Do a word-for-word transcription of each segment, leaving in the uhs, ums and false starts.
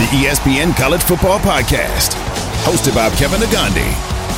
E S P N College Football Podcast, hosted by Kevin Negandhi.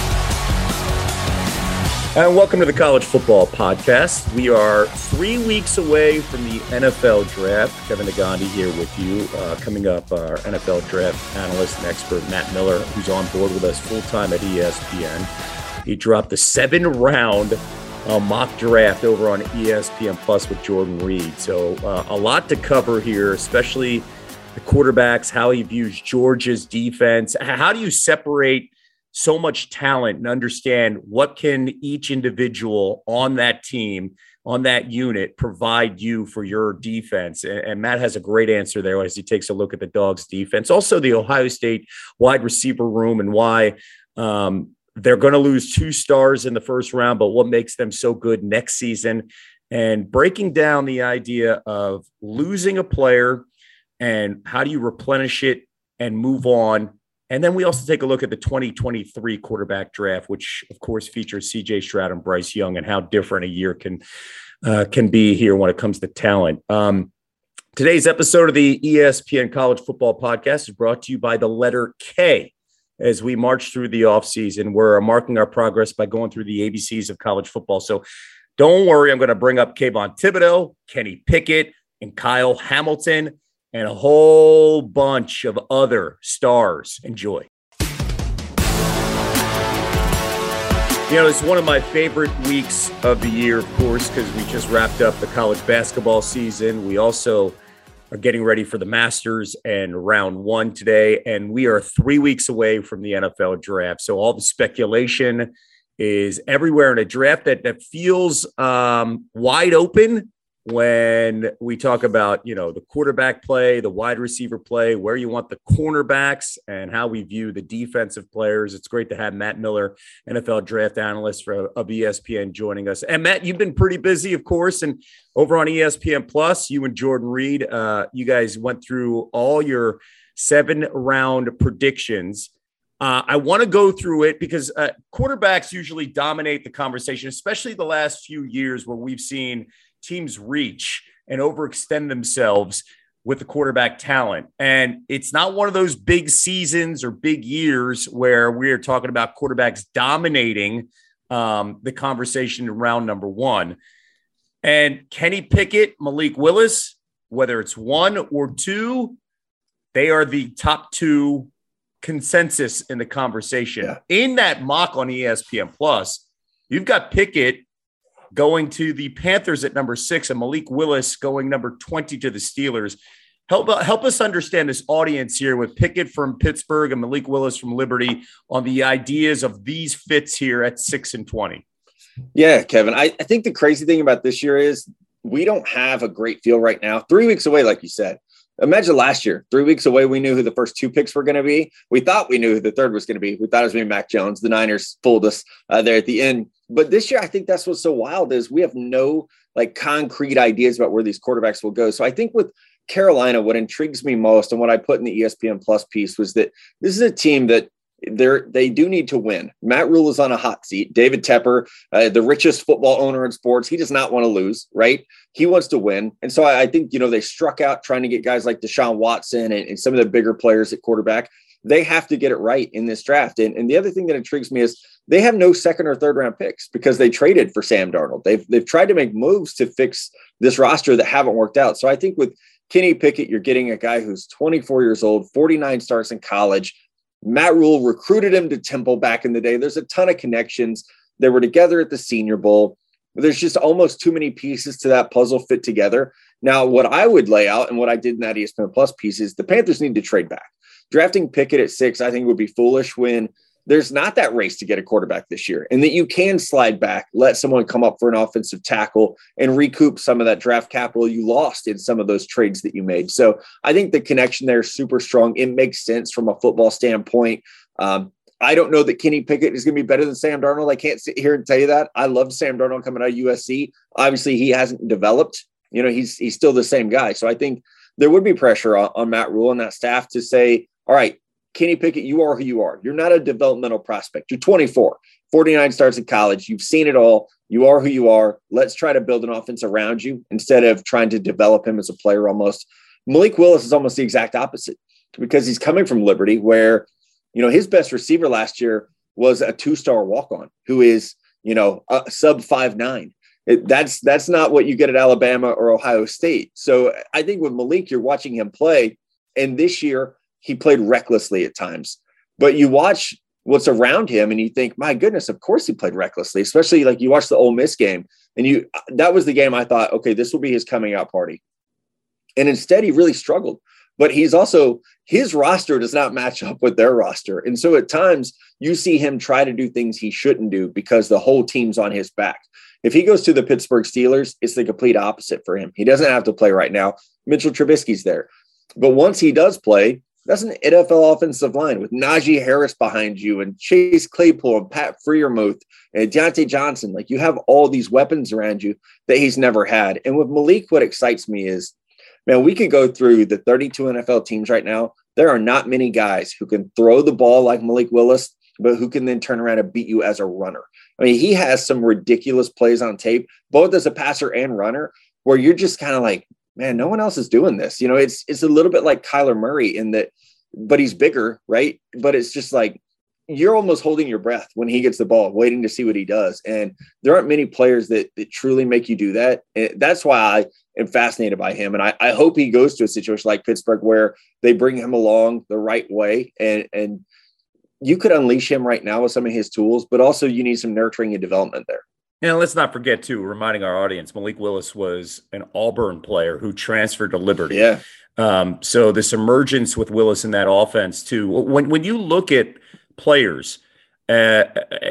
And welcome to the College Football Podcast. We are three weeks away from the N F L Draft. Kevin Negandhi here with you. Uh, coming up, our N F L Draft analyst and expert, Matt Miller, who's on board with us full-time at E S P N. He dropped the seven-round uh, mock draft over on E S P N Plus with Jordan Reed. So uh, a lot to cover here, especially the quarterbacks, how he views Georgia's defense. How do you separate so much talent and understand what can each individual on that team, on that unit, provide you for your defense? And, and Matt has a great answer there as he takes a look at the Dogs defense. Also the Ohio State wide receiver room and why um, they're going to lose two stars in the first round, but what makes them so good next season, and breaking down the idea of losing a player and how do you replenish it and move on. And then we also take a look at the twenty twenty-three quarterback draft, which, of course, features C J Stroud and Bryce Young, and how different a year can uh, can be here when it comes to talent. Um, today's episode of the E S P N College Football Podcast is brought to you by the letter K. As we march through the offseason, we're marking our progress by going through the A B Cs of college football. So don't worry, I'm going to bring up Kayvon Thibodeaux, Kenny Pickett, and Kyle Hamilton, and a whole bunch of other stars. Enjoy. You know, it's one of my favorite weeks of the year, of course, because we just wrapped up the college basketball season. We also are getting ready for the Masters and round one today, and we are three weeks away from the N F L draft. So all the speculation is everywhere in a draft that, that feels um, wide open. When we talk about, you know, the quarterback play, the wide receiver play, where you want the cornerbacks, and how we view the defensive players. It's great to have Matt Miller, N F L draft analyst for, of E S P N, joining us. And Matt, you've been pretty busy, of course, and over on E S P N Plus, you and Jordan Reed, uh, you guys went through all your seven round predictions. Uh, I want to go through it because uh, quarterbacks usually dominate the conversation, especially the last few years where we've seen teams reach and overextend themselves with the quarterback talent. And it's not one of those big seasons or big years where we're talking about quarterbacks dominating um, the conversation in round number one. And Kenny Pickett, Malik Willis, whether it's one or two, they are the top two consensus in the conversation. Yeah. In that mock on E S P N Plus, you've got Pickett going to the Panthers at number six, and Malik Willis going number twenty to the Steelers. Help, help us understand this audience here with Pickett from Pittsburgh and Malik Willis from Liberty on the ideas of these fits here at six and twenty. Yeah, Kevin, I, I think the crazy thing about this year is we don't have a great feel right now. Three weeks away, like you said. Imagine last year, three weeks away, we knew who the first two picks were going to be. We thought we knew who the third was going to be. We thought it was going to be Mac Jones. The Niners fooled us uh, there at the end. But this year, I think that's what's so wild is we have no like concrete ideas about where these quarterbacks will go. So I think with Carolina, what intrigues me most and what I put in the E S P N Plus piece was that this is a team that they're, they do need to win. Matt Rule is on a hot seat. David Tepper, uh, the richest football owner in sports, he does not want to lose, right? He wants to win. And so I, I think, you know, they struck out trying to get guys like Deshaun Watson and, and some of the bigger players at quarterback. They have to get it right in this draft. And, and the other thing that intrigues me is they have no second or third round picks because they traded for Sam Darnold. They've, they've tried to make moves to fix this roster that haven't worked out. So I think with Kenny Pickett, you're getting a guy who's twenty-four years old, forty-nine starts in college. Matt Rule recruited him to Temple back in the day. There's a ton of connections. They were together at the Senior Bowl. There's just almost too many pieces to that puzzle fit together. Now, what I would lay out and what I did in that E S P N Plus piece is the Panthers need to trade back. Drafting Pickett at six, I think, would be foolish when there's not that race to get a quarterback this year, and that you can slide back, let someone come up for an offensive tackle and recoup some of that draft capital you lost in some of those trades that you made. So I think the connection there is super strong. It makes sense from a football standpoint. Um, I don't know that Kenny Pickett is going to be better than Sam Darnold. I can't sit here and tell you that. I love Sam Darnold coming out of U S C. Obviously, he hasn't developed. You know, he's he's still the same guy. So I think there would be pressure on, on Matt Rule and that staff to say, all right, Kenny Pickett, you are who you are. You're not a developmental prospect. You're twenty-four, forty-nine starts in college. You've seen it all. You are who you are. Let's try to build an offense around you instead of trying to develop him as a player almost. Malik Willis is almost the exact opposite. because he's coming from Liberty, where, you know, his best receiver last year was a two-star walk-on who is, you know, a sub five nine. It, that's that's not what you get at Alabama or Ohio State. So I think with Malik, you're watching him play, and this year he played recklessly at times. But you watch what's around him, and you think, my goodness, of course he played recklessly. Especially like you watch the Ole Miss game, and you that was the game I thought, okay, this will be his coming out party. And instead, he really struggled. But he's also, his roster does not match up with their roster. And so at times you see him try to do things he shouldn't do because the whole team's on his back. If he goes to the Pittsburgh Steelers, it's the complete opposite for him. He doesn't have to play right now. Mitchell Trubisky's there. But once he does play, that's an N F L offensive line with Najee Harris behind you and Chase Claypool and Pat Freiermuth and Deontay Johnson. Like, you have all these weapons around you that he's never had. And with Malik, what excites me is, man, we could go through the thirty-two N F L teams right now. There are not many guys who can throw the ball like Malik Willis, but who can then turn around and beat you as a runner. I mean, he has some ridiculous plays on tape, both as a passer and runner, where you're just kind of like, man, no one else is doing this. You know, it's it's a little bit like Kyler Murray in that, but he's bigger, right? But it's just like, you're almost holding your breath when he gets the ball, waiting to see what he does. And there aren't many players that, that truly make you do that. And that's why I am fascinated by him. And I, I hope he goes to a situation like Pittsburgh where they bring him along the right way. And, and you could unleash him right now with some of his tools, but also you need some nurturing and development there. And let's not forget, too, reminding our audience, Malik Willis was an Auburn player who transferred to Liberty. Yeah. Um, so this emergence with Willis in that offense, too. When when you look at players, uh,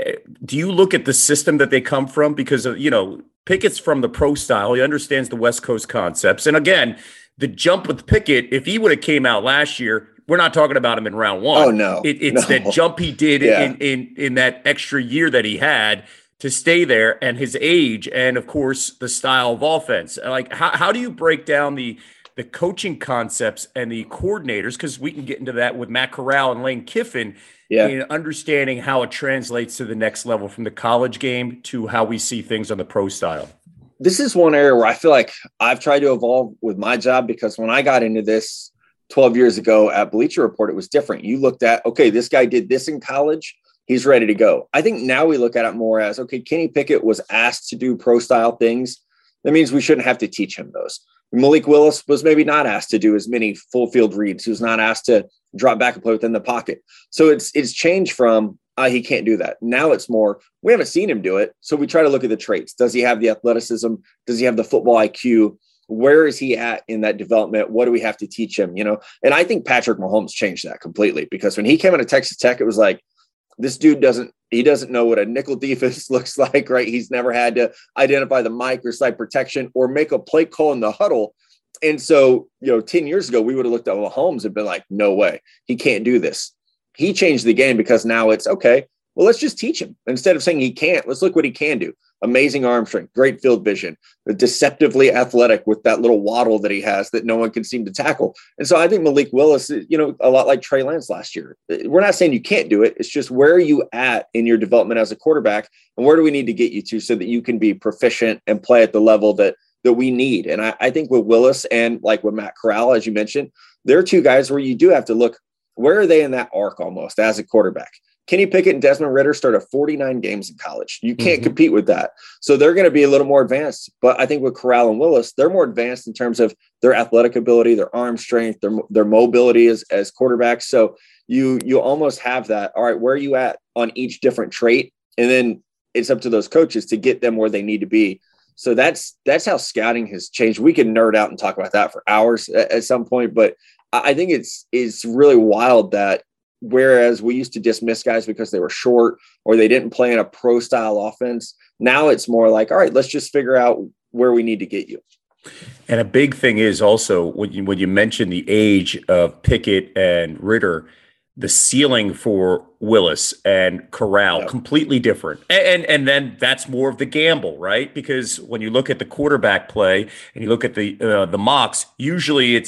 do you look at the system that they come from? Because, of, you know, Pickett's from the pro style. He understands the West Coast concepts. And, again, the jump with Pickett, if he would have came out last year, we're not talking about him in round one. Oh, no. It, it's no. that jump he did yeah. in, in, in that extra year that he had to stay there, and his age, and of course the style of offense. Like, how, how do you break down the the coaching concepts and the coordinators? Because we can get into that with Matt Corral and Lane Kiffin, yeah. in understanding how it translates to the next level from the college game to how we see things on the pro style. This is one area where I feel like I've tried to evolve with my job, because when I got into this twelve years ago at Bleacher Report, it was different. You looked at, okay, this guy did this in college, he's ready to go. I think now we look at it more as, okay, Kenny Pickett was asked to do pro style things. That means we shouldn't have to teach him those. Malik Willis was maybe not asked to do as many full field reads. He was not asked to drop back and play within the pocket. So it's, it's changed from, uh, he can't do that. Now it's more, we haven't seen him do it. So we try to look at the traits. Does he have the athleticism? Does he have the football I Q? Where is he at in that development? What do we have to teach him? You know, and I think Patrick Mahomes changed that completely, because when he came out of Texas Tech, it was like, this dude doesn't, he doesn't know what a nickel defense looks like, right? He's never had to identify the mic or side protection or make a play call in the huddle. And so, you know, ten years ago, we would have looked at Mahomes and been like, no way, he can't do this. He changed the game, because now it's okay, well, let's just teach him. Instead of saying he can't, let's look what he can do. Amazing arm strength, great field vision, deceptively athletic with that little waddle that he has that no one can seem to tackle. And so I think Malik Willis, you know, a lot like Trey Lance last year. We're not saying you can't do it. It's just, where are you at in your development as a quarterback, and where do we need to get you to so that you can be proficient and play at the level that that we need? And I, I think with Willis and like with Matt Corral, as you mentioned, there are two guys where you do have to look, where are they in that arc almost as a quarterback? Kenny Pickett and Desmond Ridder started forty-nine games in college. You can't mm-hmm. compete with that. So they're going to be a little more advanced. But I think with Corral and Willis, they're more advanced in terms of their athletic ability, their arm strength, their, their mobility as, as quarterbacks. So you, you almost have that. All right, where are you at on each different trait? And then it's up to those coaches to get them where they need to be. So that's, that's how scouting has changed. We can nerd out and talk about that for hours at, at some point, but I think it's, it's really wild that, whereas we used to dismiss guys because they were short or they didn't play in a pro style offense, now it's more like, all right, let's just figure out where we need to get you. And a big thing is also when you, when you mention the age of Pickett and Ridder, the ceiling for Willis and Corral, yep. completely different. And, and and then that's more of the gamble, right? Because when you look at the quarterback play and you look at the uh, the mocks, usually it's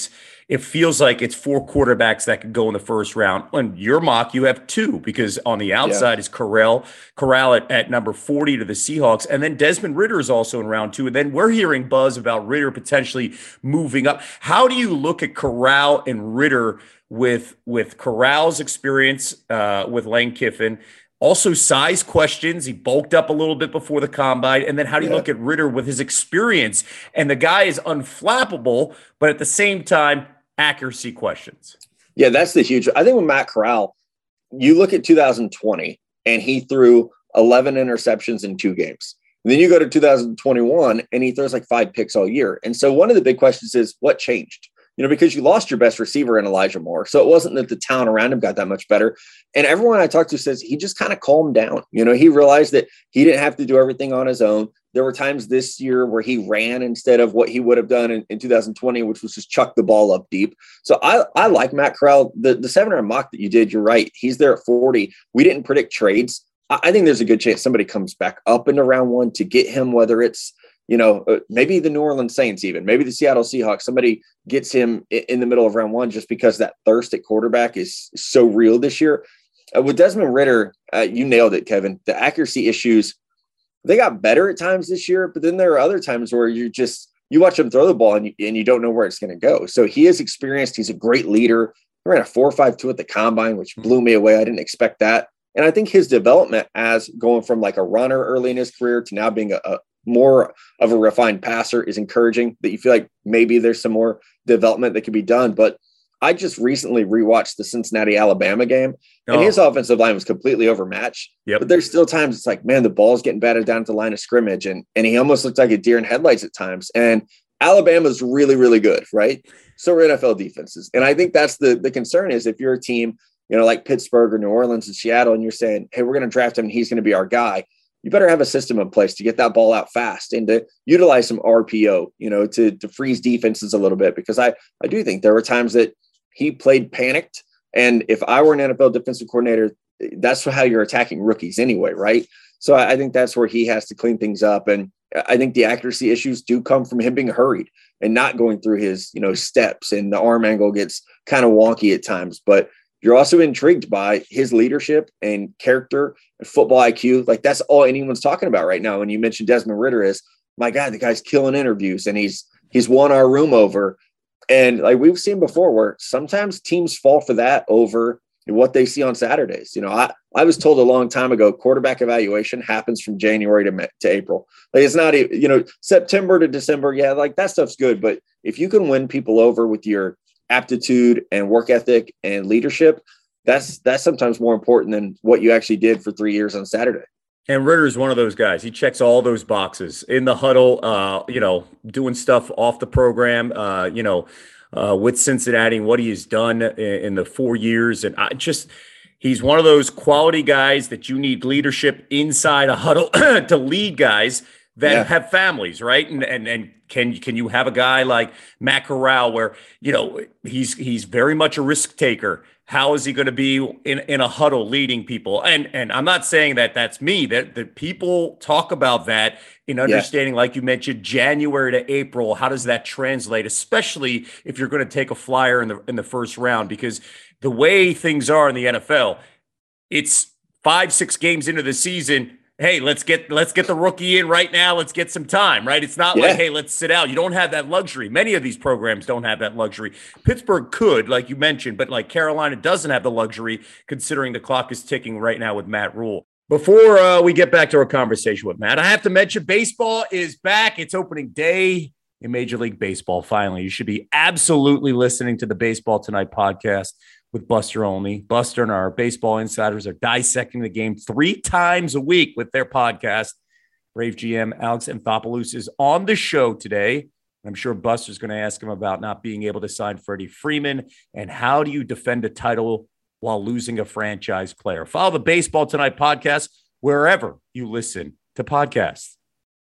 it feels like it's four quarterbacks that could go in the first round. On your mock, you have two, because on the outside yeah. is Corral, Corral at, at number forty to the Seahawks. And then Desmond Ridder is also in round two. And then we're hearing buzz about Ridder potentially moving up. How do you look at Corral and Ridder with, with Corral's experience uh, with Lane Kiffin? Also, size questions. He bulked up a little bit before the combine. And then how do you yeah. look at Ridder with his experience? And the guy is unflappable, but at the same time, accuracy questions. Yeah, that's the huge. I think with Matt Corral, you look at two thousand twenty, and he threw eleven interceptions in two games. And then you go to two thousand twenty-one, and he throws like five picks all year. And so one of the big questions is, what changed? You know, because you lost your best receiver in Elijah Moore. So it wasn't that the talent around him got that much better. And everyone I talked to says he just kind of calmed down. You know, he realized that he didn't have to do everything on his own. There were times this year where he ran instead of what he would have done in, in two thousand twenty, which was just chuck the ball up deep. So I, I like Matt Corral. The, the seven-round mock that you did, you're right. He's there at forty. We didn't predict trades. I, I think there's a good chance somebody comes back up into round one to get him, whether it's, you know, maybe the New Orleans Saints, even maybe the Seattle Seahawks, somebody gets him in the middle of round one, just because that thirst at quarterback is so real this year. Uh, with Desmond Ridder, uh, you nailed it, Kevin. The accuracy issues, they got better at times this year, but then there are other times where you just, you watch him throw the ball and you, and you don't know where it's going to go. So he is experienced. He's a great leader. He ran a four five two at the combine, which blew me away. I didn't expect that. And I think his development as going from like a runner early in his career to now being a, a more of a refined passer is encouraging, that you feel like maybe there's some more development that could be done. But I just recently rewatched the Cincinnati Alabama game, and oh. his offensive line was completely overmatched. Yep. But there's still times it's like, man, the ball's getting batted down at the line of scrimmage, and and he almost looked like a deer in headlights at times. And Alabama's really, really good, right? So are N F L defenses. And I think that's the the concern is if you're a team, you know, like Pittsburgh or New Orleans and Seattle, and you're saying, hey, we're going to draft him and he's going to be our guy, you better have a system in place to get that ball out fast and to utilize some R P O, you know, to, to freeze defenses a little bit. Because I, I do think there were times that he played panicked. And if I were an N F L defensive coordinator, that's how you're attacking rookies anyway, right? So I, I think that's where he has to clean things up. And I think the accuracy issues do come from him being hurried and not going through his, you know, steps, and the arm angle gets kind of wonky at times. But you're also intrigued by his leadership and character and football I Q. Like, that's all anyone's talking about right now. When you mentioned Desmond Ridder, is, my God, the guy's killing interviews, and he's he's won our room over. And like we've seen before, where sometimes teams fall for that over what they see on Saturdays. You know, I, I was told a long time ago, quarterback evaluation happens from January to, May, to April. Like, it's not, you know, September to December. Yeah, like that stuff's good. But if you can win people over with your aptitude and work ethic and leadership, that's that's sometimes more important than what you actually did for three years on Saturday. And Ridder is one of those guys. He checks all those boxes in the huddle, uh, you know, doing stuff off the program, uh, you know, uh, with Cincinnati, and what he has done in, in the four years. And I just, he's one of those quality guys that you need leadership inside a huddle to lead guys that yeah. have families, right? And and and can can you have a guy like Matt Corral, where, you know, he's he's very much a risk taker. How is he going to be in, in a huddle leading people? And and I'm not saying that that's me. That that people talk about that in understanding, yeah. like you mentioned, January to April. How does that translate, especially if you're going to take a flyer in the in the first round? Because the way things are in the N F L, it's five six games into the season. Hey, let's get let's get the rookie in right now. Let's get some time, right? It's not yeah. like, hey, let's sit out. You don't have that luxury. Many of these programs don't have that luxury. Pittsburgh could, like you mentioned, but like Carolina doesn't have the luxury, considering the clock is ticking right now with Matt Rule. Before uh, we get back to our conversation with Matt, I have to mention baseball is back. It's opening day in Major League Baseball. Finally, you should be absolutely listening to the Baseball Tonight podcast with Buster Olney. Buster and our baseball insiders are dissecting the game three times a week with their podcast. Brave G M Alex Anthopoulos is on the show today. I'm sure Buster's going to ask him about not being able to sign Freddie Freeman and how do you defend a title while losing a franchise player. Follow the Baseball Tonight podcast wherever you listen to podcasts.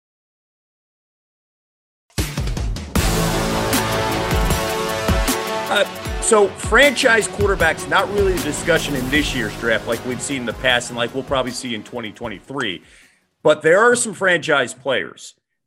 Uh, So franchise quarterbacks, not really a discussion in this year's draft like we've seen in the past and like we'll probably see in twenty twenty-three. But there are some franchise players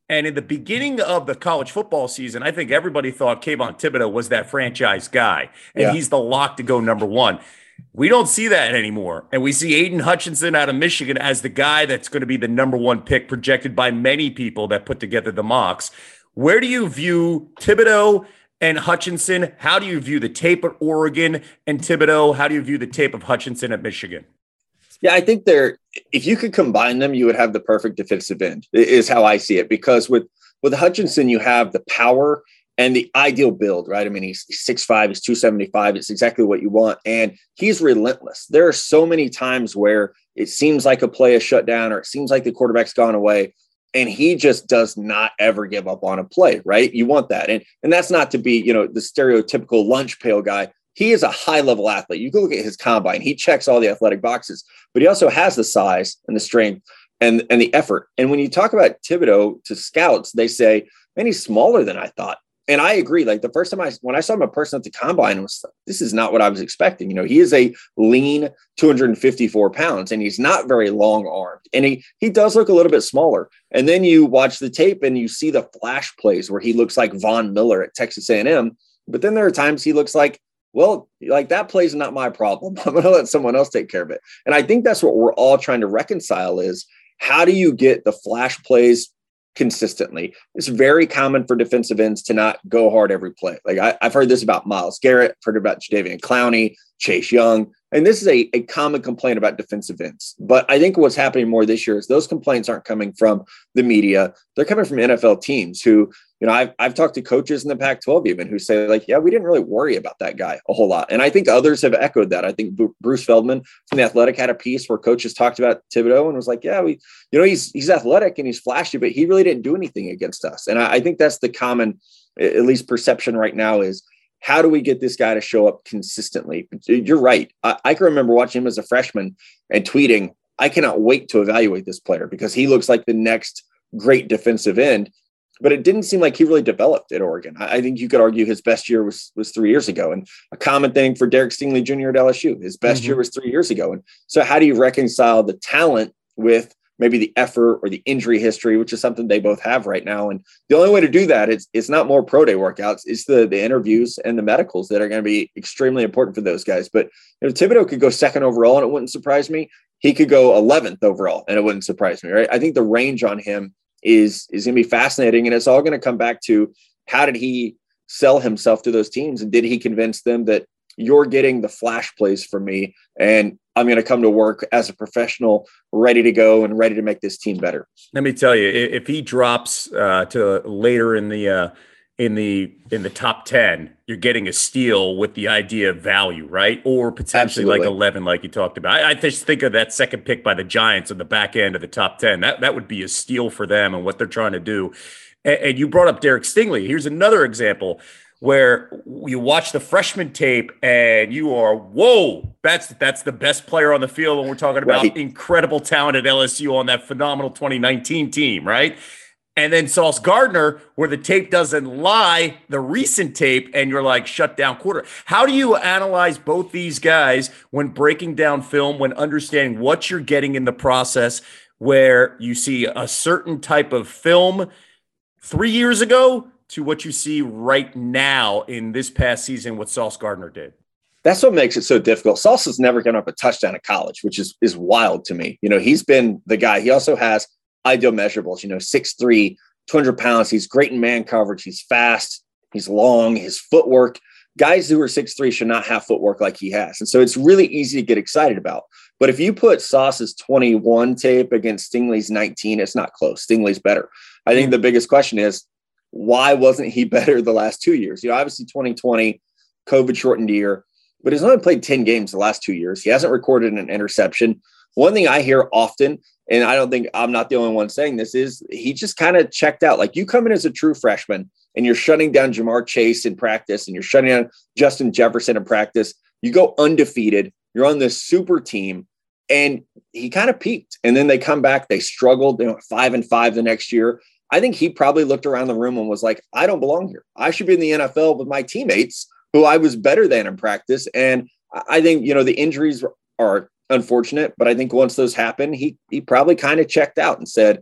And in the beginning of the college football season, I think everybody thought Kayvon Thibodeau was that franchise guy, and yeah. he's the lock to go number one. We don't see that anymore. And we see Aiden Hutchinson out of Michigan as the guy that's going to be the number one pick projected by many people that put together the mocks. Where do you view Thibodeau and Hutchinson? How do you view the tape at Oregon and Thibodeau? How do you view the tape of Hutchinson at Michigan? Yeah, I think they're, if you could combine them, you would have the perfect defensive end, is how I see it. Because with, with Hutchinson, you have the power and the ideal build, right? I mean, he's six five, he's two seventy-five. It's exactly what you want. And he's relentless. There are so many times where it seems like a play is shut down or it seems like the quarterback's gone away. And he just does not ever give up on a play, right? You want that. And, and that's not to be, you know, the stereotypical lunch pail guy. He is a high-level athlete. You can look at his combine. He checks all the athletic boxes, but he also has the size and the strength and, and the effort. And when you talk about Thibodeau to scouts, they say, man, he's smaller than I thought. And I agree. Like the first time I, when I saw him in person at the combine, I was like, this is not what I was expecting. You know, he is a lean two hundred fifty-four pounds and he's not very long armed. And he, he does look a little bit smaller. And then you watch the tape and you see the flash plays where he looks like Von Miller at Texas A and M. But then there are times he looks like, well, like that play is not my problem. I'm going to let someone else take care of it. And I think that's what we're all trying to reconcile is how do you get the flash plays consistently? It's very common for defensive ends to not go hard every play. Like I, I've heard this about Myles Garrett, I've heard about Jadeveon Clowney, Chase Young. And this is a, a common complaint about defensive ends. But I think what's happening more this year is those complaints aren't coming from the media. They're coming from N F L teams who, you know, I've, I've talked to coaches in the Pac twelve even who say like, yeah, we didn't really worry about that guy a whole lot. And I think others have echoed that. I think Bruce Feldman from The Athletic had a piece where coaches talked about Thibodeau and was like, yeah, we, you know, he's, he's athletic and he's flashy, but he really didn't do anything against us. And I, I think that's the common, at least perception right now is, how do we get this guy to show up consistently? You're right. I, I can remember watching him as a freshman and tweeting, I cannot wait to evaluate this player because he looks like the next great defensive end. But it didn't seem like he really developed at Oregon. I, I think you could argue his best year was, was three years ago. And a common thing for Derek Stingley Junior at L S U, his best mm-hmm. year was three years ago. And so how do you reconcile the talent with maybe the effort or the injury history, which is something they both have right now. And the only way to do that is it's not more pro day workouts. It's the, the interviews and the medicals that are going to be extremely important for those guys. But you know, Thibodeau could go second overall and it wouldn't surprise me. He could go eleventh overall and it wouldn't surprise me. Right. I think the range on him is, is going to be fascinating. And it's all going to come back to how did he sell himself to those teams? And did he convince them that you're getting the flash plays from me and I'm going to come to work as a professional, ready to go and ready to make this team better. Let me tell you, if he drops uh, to later in the uh, in the in the top ten, you're getting a steal with the idea of value, right? Or potentially Absolutely. Like eleven, like you talked about. I, I just think of that second pick by the Giants on the back end of the top ten. That that would be a steal for them and what they're trying to do. And, and you brought up Derek Stingley. Here's another example where you watch the freshman tape and you are, whoa, that's that's the best player on the field when we're talking about right. incredible talent at L S U on that phenomenal twenty nineteen team, right? And then Sauce Gardner, where the tape doesn't lie, the recent tape, and you're like, shut down quarter. How do you analyze both these guys when breaking down film, when understanding what you're getting in the process, where you see a certain type of film three years ago to what you see right now in this past season, what Sauce Gardner did? That's what makes it so difficult. Sauce has never given up a touchdown at college, which is, is wild to me. You know, he's been the guy. He also has ideal measurables, you know, six three, two hundred pounds. He's great in man coverage. He's fast. He's long. His footwork. Guys who are six three should not have footwork like he has. And so it's really easy to get excited about. But if you put Sauce's twenty-one tape against Stingley's nineteen, it's not close. Stingley's better. I think the biggest question is, why wasn't he better the last two years? You know, obviously twenty twenty, COVID shortened year, but he's only played ten games the last two years. He hasn't recorded an interception. One thing I hear often, and I don't think I'm not the only one saying this, is he just kind of checked out. Like you come in as a true freshman and you're shutting down Jamar Chase in practice and you're shutting down Justin Jefferson in practice. You go undefeated. You're on this super team. And he kind of peaked. And then they come back. They struggled. They went five and five the next year. I think he probably looked around the room and was like, I don't belong here. I should be in the N F L with my teammates who I was better than in practice. And I think, you know, the injuries are unfortunate, but I think once those happen, he he probably kind of checked out and said,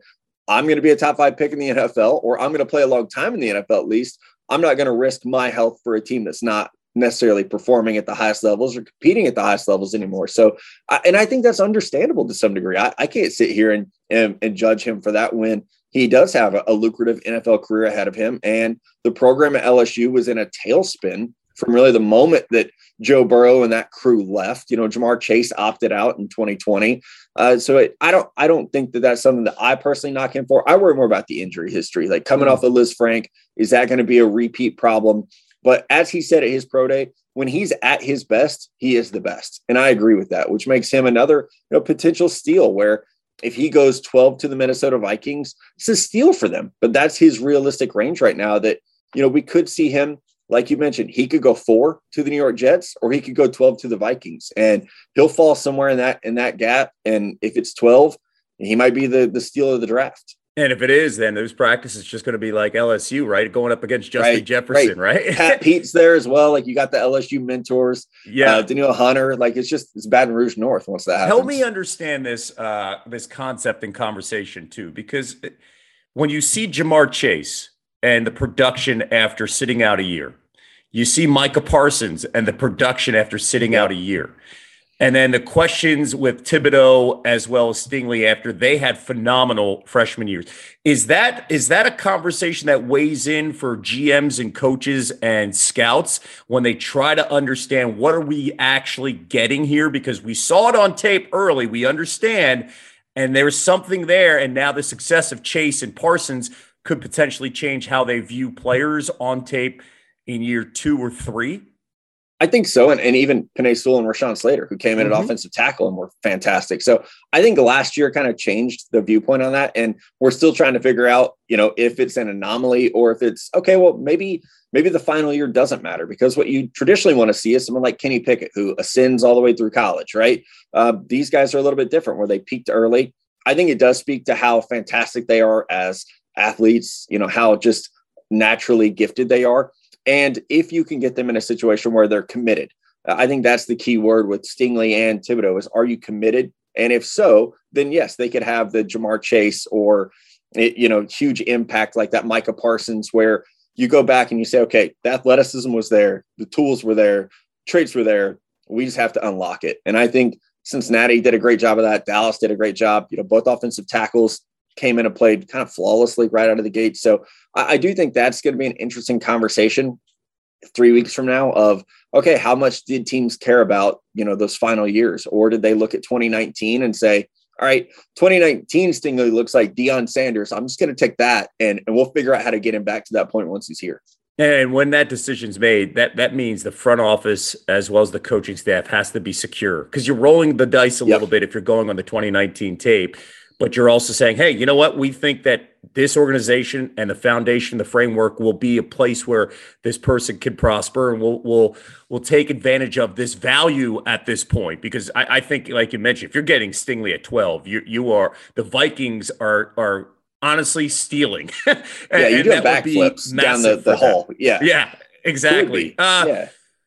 I'm going to be a top five pick in the N F L, or I'm going to play a long time in the N F L at least. I'm not going to risk my health for a team that's not necessarily performing at the highest levels or competing at the highest levels anymore. So, and I think that's understandable to some degree. I, I can't sit here and, and, and judge him for that when he does have a, a lucrative N F L career ahead of him. And the program at L S U was in a tailspin from really the moment that Joe Burrow and that crew left. You know, Jamar Chase opted out in twenty twenty. Uh, so it, I don't, I don't think that that's something that I personally knock him for. I worry more about the injury history, like coming mm-hmm. off of Liz Frank. Is that going to be a repeat problem? But as he said at his pro day, when he's at his best, he is the best. And I agree with that, which makes him another you know, potential steal where if he goes twelve to the Minnesota Vikings, it's a steal for them. But that's his realistic range right now that, you know, we could see him, like you mentioned, he could go four to the New York Jets, or he could go twelve to the Vikings, and he'll fall somewhere in that, in that gap. And if it's twelve, he might be the, the steal of the draft. And if it is, then those practices just going to be like L S U, right? Going up against Justin right, Jefferson, right? right? Pat Pete's there as well. Like you got the L S U mentors. Yeah. Uh, Danielle Hunter. Like it's just, it's Baton Rouge North once that happens. Help me understand this, uh, this concept and conversation too, because when you see Jamar Chase and the production after sitting out a year, you see Micah Parsons and the production after sitting yeah. out a year. And then the questions with Thibodeau as well as Stingley after they had phenomenal freshman years. Is that is that a conversation that weighs in for G Ms and coaches and scouts when they try to understand what are we actually getting here? Because we saw it on tape early, we understand, and there's something there. And now the success of Chase and Parsons could potentially change how they view players on tape in year two or three. I think so. And, and even Penei Sewell and Rashawn Slater, who came in mm-hmm. at offensive tackle and were fantastic. So I think last year kind of changed the viewpoint on that. And we're still trying to figure out, you know, if it's an anomaly or if it's, okay, well, maybe, maybe the final year doesn't matter, because what you traditionally want to see is someone like Kenny Pickett, who ascends all the way through college, right? Uh, these guys are a little bit different where they peaked early. I think it does speak to how fantastic they are as athletes, you know, how just naturally gifted they are. And if you can get them in a situation where they're committed, I think that's the key word with Stingley and Thibodeau is, are you committed? And if so, then yes, they could have the Jamar Chase or, you know, huge impact like that Micah Parsons, where you go back and you say, okay, the athleticism was there. The tools were there. Traits were there. We just have to unlock it. And I think Cincinnati did a great job of that. Dallas did a great job. You know, both offensive tackles came in and played kind of flawlessly right out of the gate. So I, I do think that's going to be an interesting conversation three weeks from now of, okay, how much did teams care about, you know, those final years? Or did they look at twenty nineteen and say, all right, twenty nineteen Stingley looks like Deion Sanders. I'm just going to take that and, and we'll figure out how to get him back to that point once he's here. And when that decision's made, that that means the front office as well as the coaching staff has to be secure, because you're rolling the dice a yep. little bit if you're going on the twenty nineteen tape. But you're also saying, hey, you know what? We think that this organization and the foundation, the framework will be a place where this person can prosper, and we'll we'll we'll take advantage of this value at this point. Because I, I think, like you mentioned, if you're getting Stingley at twelve, you you are the Vikings are are honestly stealing. and, yeah, you're doing backflips down the, the hall. Yeah, yeah, exactly. Uh, yeah.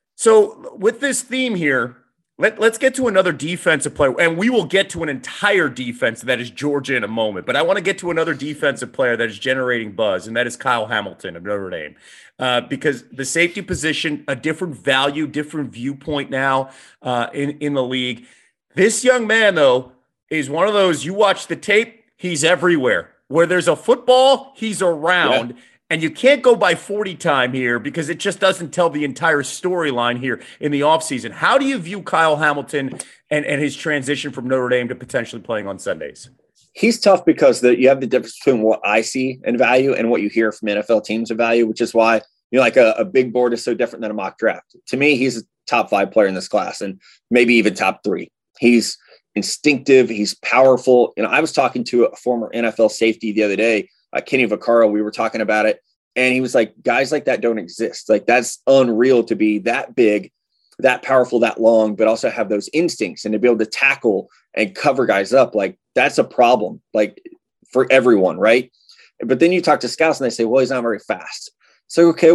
So with this theme here, Let, let's get to another defensive player, and we will get to an entire defense that is Georgia in a moment. But I want to get to another defensive player that is generating buzz, and that is Kyle Hamilton of Notre Dame. Uh, because the safety position, a different value, different viewpoint now uh, in, in the league. This young man, though, is one of those, you watch the tape, he's everywhere. Where there's a football, he's around. Yeah. And you can't go by forty time here because it just doesn't tell the entire storyline here in the offseason. How do you view Kyle Hamilton and, and his transition from Notre Dame to potentially playing on Sundays? He's tough because the, you have the difference between what I see in value and what you hear from N F L teams of value, which is why, you know, like a, a big board is so different than a mock draft. To me, he's a top five player in this class and maybe even top three. He's instinctive. He's powerful. You know, I was talking to a former N F L safety the other day, Uh, Kenny Vaccaro, we were talking about it, and he was like, guys like that don't exist. Like, that's unreal to be that big, that powerful, that long, but also have those instincts and to be able to tackle and cover guys up. Like, that's a problem, like, for everyone, right? But then you talk to scouts and they say, well, he's not very fast. So, okay, well,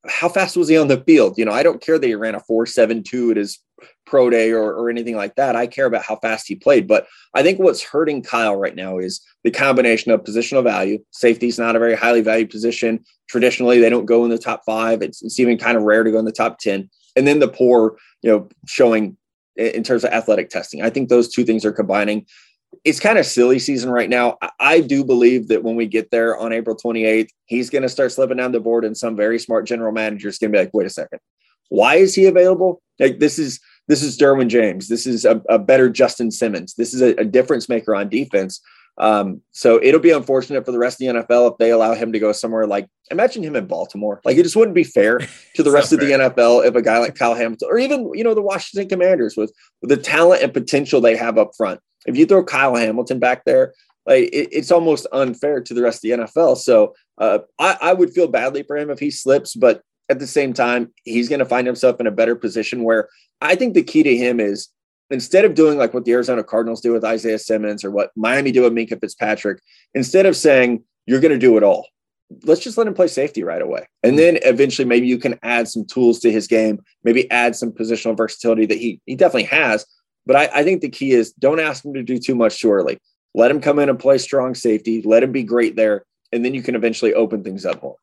how fast was he on the field? You know, I don't care that he ran a four seven two at his pro day or, or anything like that. I care about how fast he played. But I think what's hurting Kyle right now is the combination of positional value. Safety is not a very highly valued position. Traditionally, they don't go in the top five. It's, it's even kind of rare to go in the top ten. And then the poor, you know, showing in terms of athletic testing. I think those two things are combining. It's kind of silly season right now. I do believe that when we get there on April twenty-eighth, he's going to start slipping down the board, and some very smart general manager is going to be like, wait a second, why is he available? Like this is, this is Derwin James. This is a, a better Justin Simmons. This is a, a difference maker on defense. Um, so it'll be unfortunate for the rest of the N F L if they allow him to go somewhere like, imagine him in Baltimore. Like it just wouldn't be fair to the rest of fair. the N F L if a guy like Kyle Hamilton, or even, you know, the Washington Commanders with, with the talent and potential they have up front. If you throw Kyle Hamilton back there, like it, it's almost unfair to the rest of the N F L. So uh, I, I would feel badly for him if he slips, but at the same time, he's going to find himself in a better position where I think the key to him is, instead of doing like what the Arizona Cardinals do with Isaiah Simmons or what Miami do with Minkah Fitzpatrick, instead of saying you're going to do it all, let's just let him play safety right away. And then eventually maybe you can add some tools to his game, maybe add some positional versatility that he, he definitely has. But I, I think the key is don't ask him to do too much too early. Let him come in and play strong safety. Let him be great there. And then you can eventually open things up more.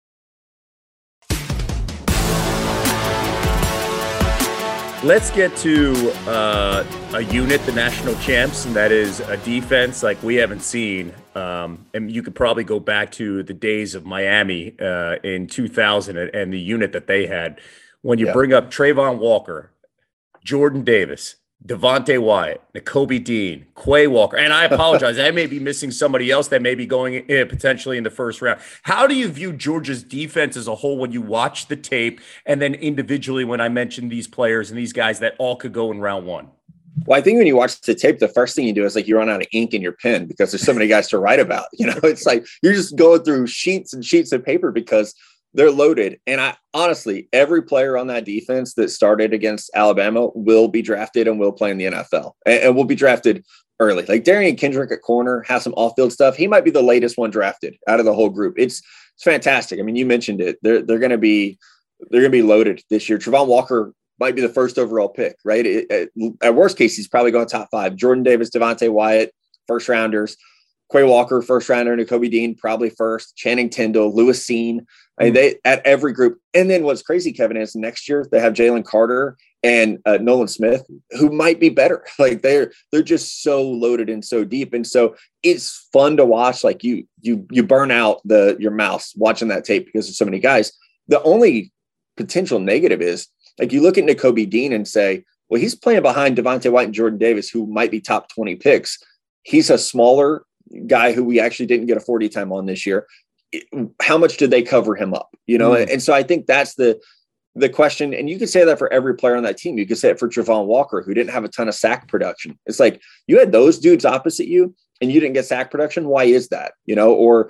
Let's get to uh, a unit, the national champs, and that is a defense like we haven't seen. Um, and you could probably go back to the days of Miami uh, in two thousand and, and the unit that they had. When you yeah. bring up Trayvon Walker, Jordan Davis, Devontae Wyatt, Nakobe Dean, Quay Walker, and I apologize, I may be missing somebody else that may be going in potentially in the first round. How do you view Georgia's defense as a whole when you watch the tape, and then individually when I mention these players and these guys that all could go in round one? Well, I think when you watch the tape, the first thing you do is like you run out of ink in your pen because there's so many guys to write about. You know, it's like you're just going through sheets and sheets of paper because they're loaded. And I honestly, every player on that defense that started against Alabama will be drafted and will play in the N F L and, and will be drafted early. Like Darian Kendrick at corner has some off-field stuff. He might be the latest one drafted out of the whole group. It's it's fantastic. I mean, you mentioned it. They're they're going to be they're going to be loaded this year. Trayvon Walker might be the first overall pick, right? It, it, at worst case, he's probably going top five. Jordan Davis, Devontae Wyatt, first rounders. Quay Walker, first rounder. Nakobe Dean, probably first. Channing Tindall, Lewis Cine. I mean, they at every group. And then what's crazy, Kevin, is next year they have Jalen Carter and uh, Nolan Smith, who might be better. Like they're they're just so loaded and so deep, and so it's fun to watch. Like you you you burn out the your mouse watching that tape because there's so many guys. The only potential negative is like you look at Nakobe Dean and say, well, he's playing behind Devontae Wyatt and Jordan Davis, who might be top twenty picks. He's a smaller guy who we actually didn't get a forty time on this year. How much did they cover him up? You know, mm. and, and so I think that's the the question. And you could say that for every player on that team. You could say it for Trayvon Walker, who didn't have a ton of sack production. It's like you had those dudes opposite you and you didn't get sack production. Why is that? You know, or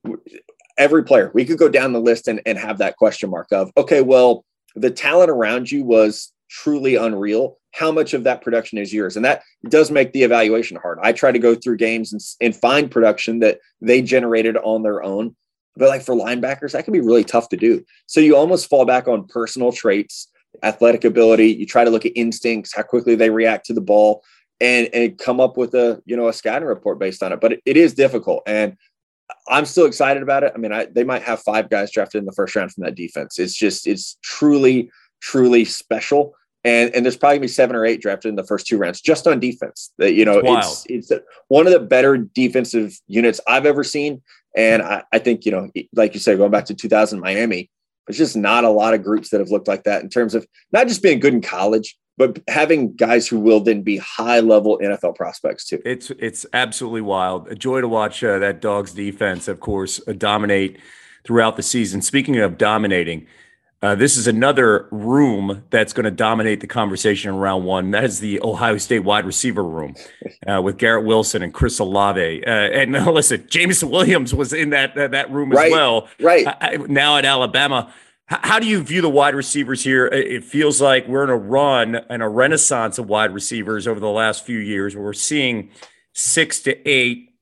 every player, we could go down the list and, and have that question mark of, okay, well, the talent around you was truly unreal. How much of that production is yours? And that does make the evaluation hard. I try to go through games and, and find production that they generated on their own. But like for linebackers, that can be really tough to do. So you almost fall back on personal traits, athletic ability. You try to look at instincts, how quickly they react to the ball, and, and come up with a, you know, a scouting report based on it. But it, it is difficult. And I'm still excited about it. I mean, I, they might have five guys drafted in the first round from that defense. It's just, it's truly, truly special. And, and there's probably gonna be seven or eight drafted in the first two rounds just on defense. That, you know, it's, it's one of the better defensive units I've ever seen. And I, I think, you know, like you said, going back to two thousand Miami, there's just not a lot of groups that have looked like that in terms of not just being good in college, but having guys who will then be high level N F L prospects too. It's it's absolutely wild. A joy to watch uh, that Dogs defense, of course, uh, dominate throughout the season. Speaking of dominating, uh, this is another room that's going to dominate the conversation in round one. That is the Ohio State wide receiver room uh, with Garrett Wilson and Chris Olave. Uh, and uh, listen, Jameson Williams was in that uh, that room as right, well. Right. Uh, now at Alabama. How do you view the wide receivers here? It feels like we're in a run and a renaissance of wide receivers over the last few years where we're seeing six to eight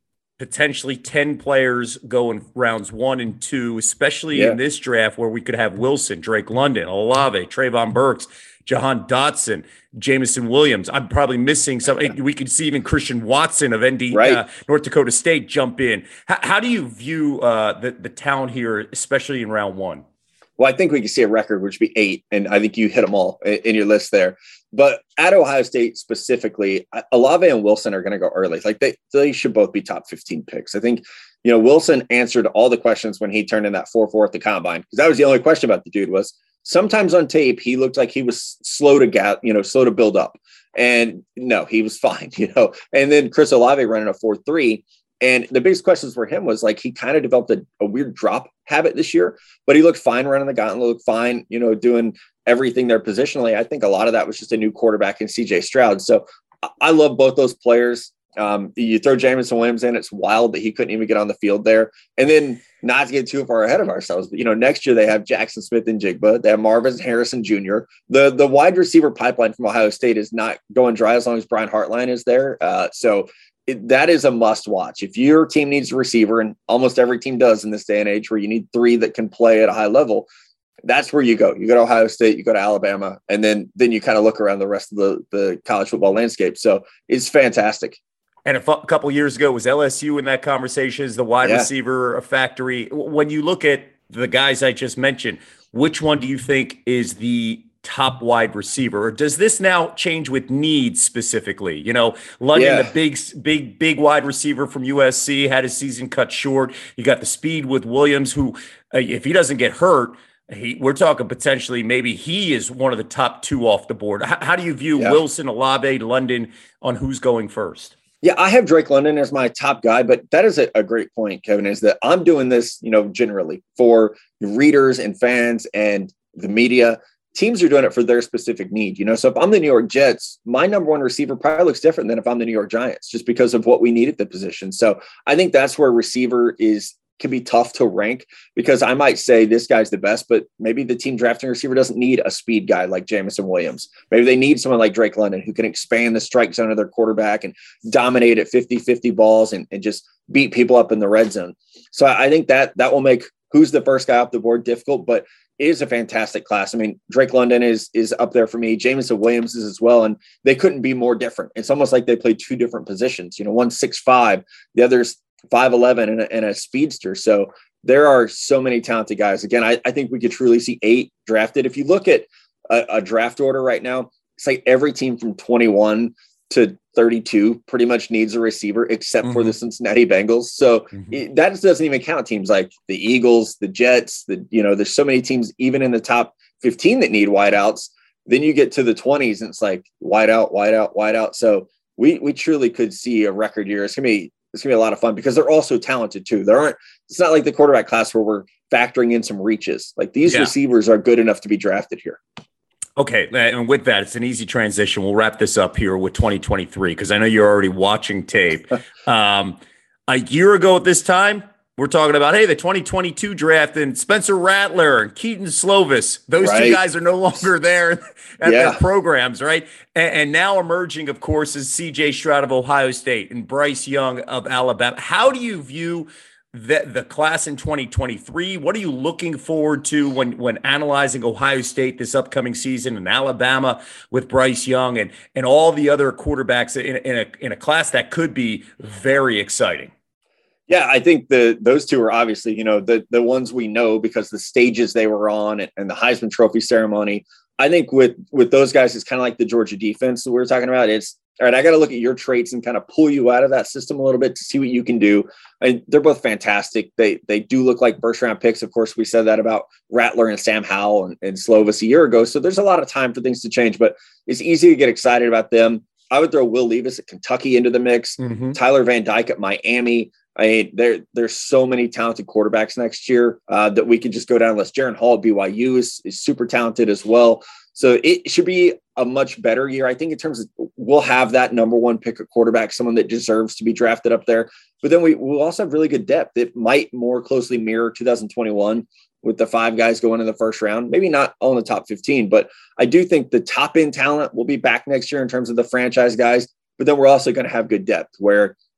potentially ten players go in rounds one and two, especially yeah. in this draft where we could have Wilson, Drake London, Olave, Trayvon Burks, Jahan Dotson, Jameson Williams. I'm probably missing some. We could see even Christian Watson of N D, right. uh, North Dakota State jump in. How, how do you view uh, the, the talent here, especially in round one? Well, I think we can see a record, which would be eight, and I think you hit them all in your list there. But at Ohio State specifically, Olave and Wilson are going to go early. Like they, they should both be top fifteen picks. I think, you know, Wilson answered all the questions when he turned in that four four at the combine, because that was the only question about the dude was sometimes on tape he looked like he was slow to get, you know, slow to build up, and no, he was fine, you know. And then Chris Olave running a four three. And the biggest questions for him was like, he kind of developed a, a weird drop habit this year, but he looked fine running the gauntlet, looked fine, you know, doing everything there positionally. I think a lot of that was just a new quarterback in C J Stroud. So I love both those players. Um, you throw Jameson Williams in, it's wild that he couldn't even get on the field there. And then not to get too far ahead of ourselves, but, you know, next year they have Jackson Smith and Jigba. They have Marvin Harrison Junior The, the wide receiver pipeline from Ohio State is not going dry as long as Brian Hartline is there. Uh, so It, that is a must watch. If your team needs a receiver, and almost every team does in this day and age where you need three that can play at a high level, that's where you go. You go to Ohio State, you go to Alabama, and then then you kind of look around the rest of the, the college football landscape. So it's fantastic. And a f- couple of years ago, was L S U in that conversation as the wide yeah. receiver factory? When you look at the guys I just mentioned, which one do you think is the top wide receiver, or does this now change with needs specifically? You know, London, yeah. the big, big, big wide receiver from U S C, had his season cut short. You got the speed with Williams, who, uh, if he doesn't get hurt, he, we're talking potentially maybe he is one of the top two off the board. H- how do you view yeah. Wilson, Olave, London on who's going first? Yeah, I have Drake London as my top guy, but that is a, a great point, Kevin, is that I'm doing this, you know, generally for readers and fans and the media. Teams are doing it for their specific need, you know. So if I'm the New York Jets, my number one receiver probably looks different than if I'm the New York Giants, just because of what we need at the position. So I think that's where receiver is can be tough to rank, because I might say this guy's the best, but maybe the team drafting a receiver doesn't need a speed guy like Jameson Williams. Maybe they need someone like Drake London who can expand the strike zone of their quarterback and dominate at fifty-fifty balls and, and just beat people up in the red zone. So I think that that will make who's the first guy off the board difficult, but it is a fantastic class. I mean, Drake London is is up there for me. Jameson Williams is as well, and they couldn't be more different. It's almost like they played two different positions. You know, one's six five, the other's five eleven and a, and a speedster. So there are so many talented guys. Again, I, I think we could truly see eight drafted. If you look at a, a draft order right now, it's like every team from twenty-one to thirty-two pretty much needs a receiver except mm-hmm. for the Cincinnati Bengals. So mm-hmm. it, that doesn't even count teams like the Eagles, the Jets, the, you know, there's so many teams even in the top fifteen that need wideouts. Then you get to the twenties and it's like wideout, wideout, wideout. So we, we truly could see a record year. It's going to be, it's gonna be a lot of fun because they're also talented too. There aren't, it's not like the quarterback class where we're factoring in some reaches. Like these yeah. receivers are good enough to be drafted here. Okay, and with that, it's an easy transition. We'll wrap this up here with twenty twenty-three because I know you're already watching tape. um, a year ago at this time, we're talking about, hey, the twenty twenty-two draft and Spencer Rattler and Keaton Slovis. Those right. two guys are no longer there at yeah. their programs, right? And, and now emerging, of course, is C J Stroud of Ohio State and Bryce Young of Alabama. How do you view the, the class in twenty twenty-three? What are you looking forward to when, when analyzing Ohio State this upcoming season and Alabama with Bryce Young and, and all the other quarterbacks in, in, a, in a class that could be very exciting? Yeah, I think the those two are obviously, you know, the the ones we know because the stages they were on and, and the Heisman Trophy ceremony. I think with with those guys, it's kind of like the Georgia defense that we were talking about. It's all right, I got to look at your traits and kind of pull you out of that system a little bit to see what you can do. And they're both fantastic. They they do look like first round picks. Of course, we said that about Rattler and Sam Howell and, and Slovis a year ago. So there's a lot of time for things to change, but it's easy to get excited about them. I would throw Will Levis at Kentucky into the mix, mm-hmm. Tyler Van Dyke at Miami. I mean, there, there's so many talented quarterbacks next year uh, that we could just go down the list. Jaron Hall at B Y U is, is super talented as well. So it should be a much better year. I think in terms of we'll have that number one pick at quarterback, someone that deserves to be drafted up there. But then we will also have really good depth. It might more closely mirror two thousand twenty-one with the five guys going in the first round. Maybe not all in the top fifteen, but I do think the top end talent will be back next year in terms of the franchise guys. But then we're also going to have good depth where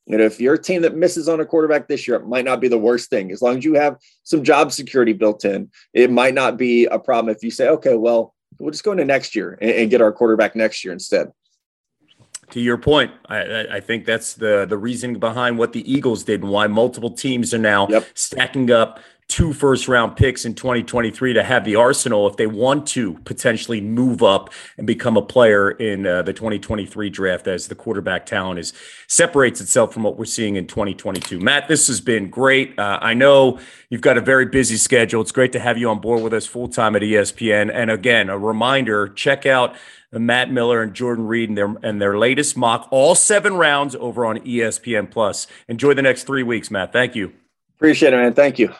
And if you're a team that misses on a quarterback this year, it might not be the worst thing. As long as you have some job security built in, it might not be a problem if you say, okay, well, we'll just go into next year and, and get our quarterback next year instead. To your point, I, I think that's the, the reasoning behind what the Eagles did and why multiple teams are now yep. stacking up two first-round picks in twenty twenty-three to have the arsenal if they want to potentially move up and become a player in uh, the twenty twenty-three draft as the quarterback talent is separates itself from what we're seeing in twenty twenty-two. Matt, this has been great. Uh, I know you've got a very busy schedule. It's great to have you on board with us full-time at E S P N. And again, a reminder, check out Matt Miller and Jordan Reed and their, and their latest mock, all seven rounds over on E S P N Plus. Enjoy the next three weeks, Matt. Thank you. Appreciate it, man. Thank you.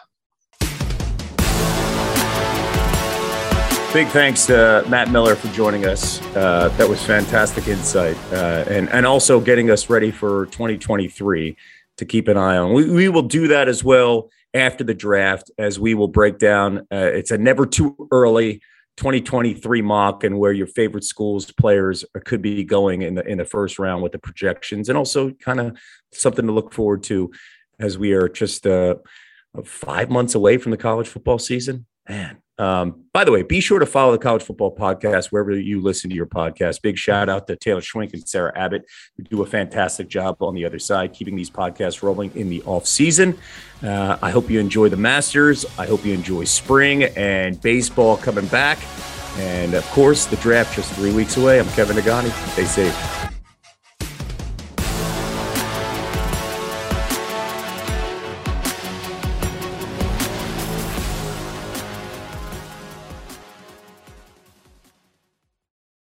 Big thanks to Matt Miller for joining us. Uh, that was fantastic insight, uh, and and also getting us ready for twenty twenty-three to keep an eye on. We, we will do that as well after the draft, as we will break down. Uh, it's a never too early twenty twenty-three mock and where your favorite schools players could be going in the in the first round with the projections, and also kind of something to look forward to as we are just uh, five months away from the college football season. Man. Um, by the way, be sure to follow the College Football Podcast wherever you listen to your podcast. Big shout out to Taylor Schwink and Sarah Abbott, who do a fantastic job on the other side, keeping these podcasts rolling in the off season. Uh, I hope you enjoy the Masters. I hope you enjoy spring and baseball coming back. And of course, the draft just three weeks away. I'm Kevin Nagani. Stay safe.